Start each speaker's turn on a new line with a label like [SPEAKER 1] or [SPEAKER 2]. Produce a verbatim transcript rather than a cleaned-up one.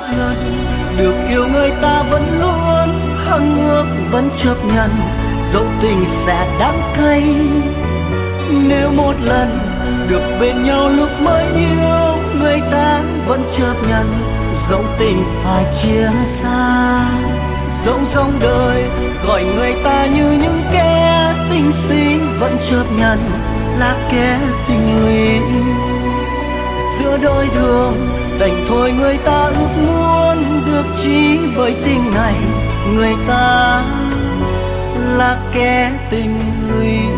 [SPEAKER 1] lần được yêu người ta vẫn luôn hằng ước vẫn chấp nhận, dẫu tình sẽ đắng cay. Nếu một lần được bên nhau lúc mới yêu, người ta vẫn chấp nhận, dẫu tình phải chia xa. Dẫu trong đời gọi người ta như những kẻ tình si, vẫn chấp nhận là kẻ tình lụy. Giữa đôi đường đành thôi người ta ước muốn được chi với tình này, người ta là kẻ tình lụy.